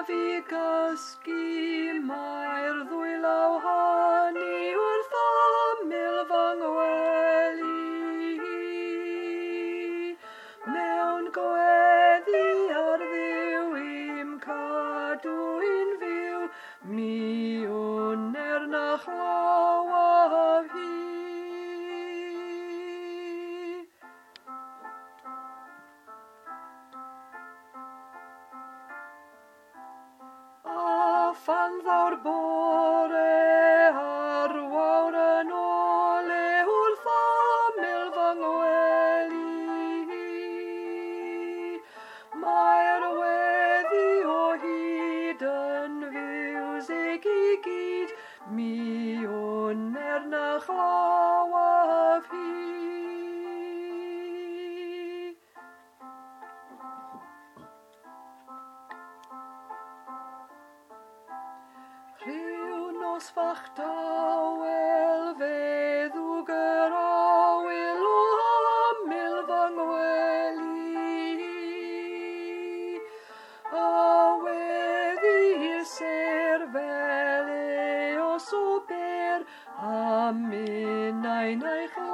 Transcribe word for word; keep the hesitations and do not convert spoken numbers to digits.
fi gysgu mae'r ddwylaw hynny wrth aml fy ngwely. Mewn gweddi ar ddiw i'm cadw i'n fyw, mi wner na chlaw a fi. Phan ddaw'r bore ar wawr yn ole wrth aml fy ngwely. Mae'r weddi o hyd yn fiwsig i gyd, mi wner na chlaw a fi. Rhyw nos fach dawel feddwg yr awyl o aml fy ngwely. A weddi'r ser fel e os o ber, a minnau neu